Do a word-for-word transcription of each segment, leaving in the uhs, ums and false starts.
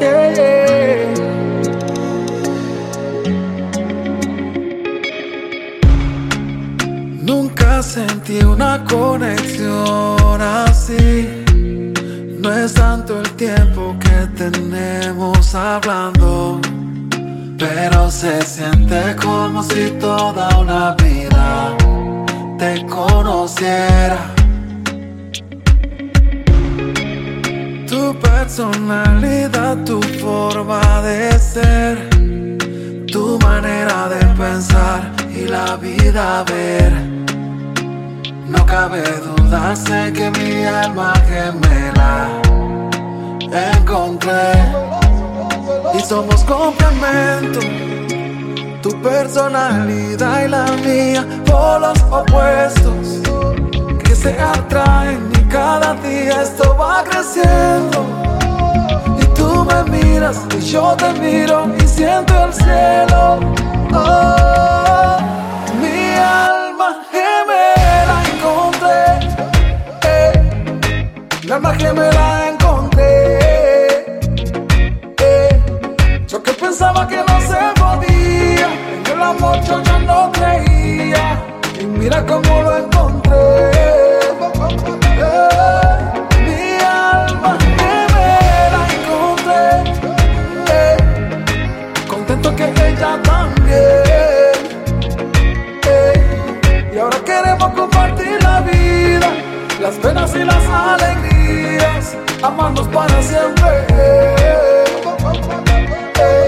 Yeah, yeah. Nunca sentí una conexión así. No es tanto el tiempo que tenemos hablando, pero se siente como si toda una vida te conociera. Tu personalidad, tu forma de ser, tu manera de pensar y la vida ver. No cabe duda, sé que mi alma gemela encontré y somos complemento. Tu personalidad y la mía, polos opuestos que se atraen y cada día esto va creciendo. Y tú me miras y yo te miro y siento el cielo. Oh, mi alma gemela encontré, eh, mi alma gemela encontré, eh, yo que pensaba que no se podía, en el amor yo ya no creía, y mira cómo lo encontré. Eh, mi alma gemela encontré, eh, contento que ella también, eh, y ahora queremos compartir la vida, las penas y las alegrías, amarnos para siempre. Eh, eh,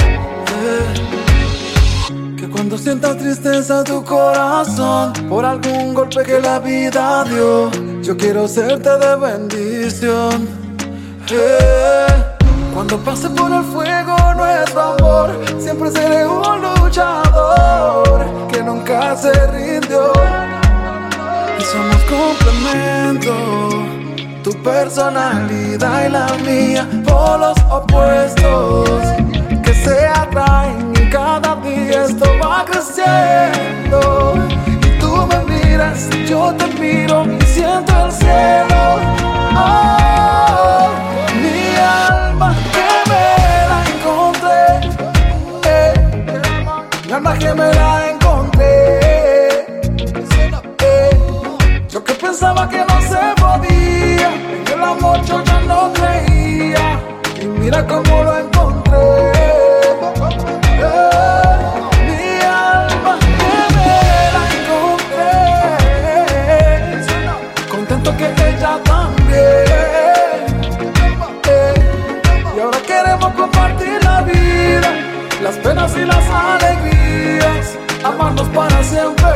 eh. Que cuando sientas tristeza tu corazón por algún golpe que la vida dio, yo quiero serte de bendición. Eh, Cuando pase por el fuego nuestro amor, siempre seré un luchador que nunca se rindió. Y somos complemento, tu personalidad y la mía, polos opuestos que se atraen y cada día esto va creciendo. Y tú me miras, yo te miro y siento el cielo. Oh, mi alma gemela encontré, eh, mi alma gemela encontré, eh, yo que pensaba que no se podía, en el amor yo ya no creía, y mira cómo lo encontré. Eh, mi alma gemela encontré, contento que ella también, eh, y ahora queremos compartir la vida, las penas y las alegrías, amarnos para siempre.